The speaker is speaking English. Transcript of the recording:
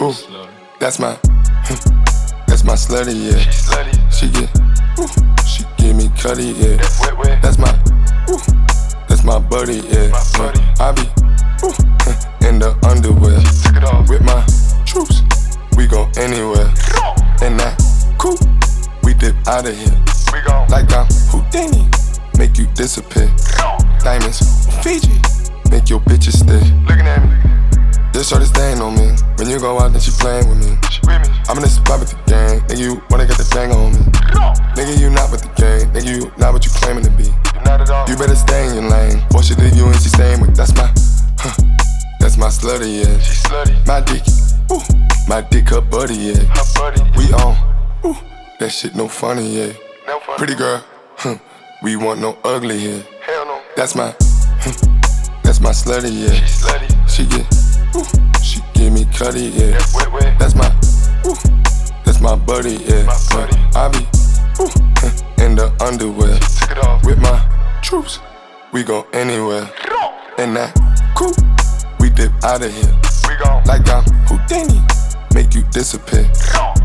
Ooh, that's my slutty, yeah. She get, she give me cutty, yeah. That's my buddy, yeah. I be in the underwear with my troops. We go anywhere. In that coupe, we dip out of here. Like I'm Houdini, make you disappear. Diamonds, Fiji, make your bitches stay. Looking at me. This shorty staying on me. When you go out, then she playing with me. I'm in this spot with the gang. Nigga, you wanna get the thing on me. Nigga, you not with the gang. Nigga, you not what you claiming to be. You better stay in your lane. Or she leave you and she staying with. That's my slutty, yeah. She slutty. My dick, her buddy, yeah. We on, that shit no funny, yeah. Pretty girl, we want no ugly here. Hell no. That's my slutty, yeah. She get, she give me cutty, yeah. That's my buddy, yeah. I be in the underwear with my troops. We go anywhere. In that coupe, we dip out of here. Like I'm Houdini, make you disappear.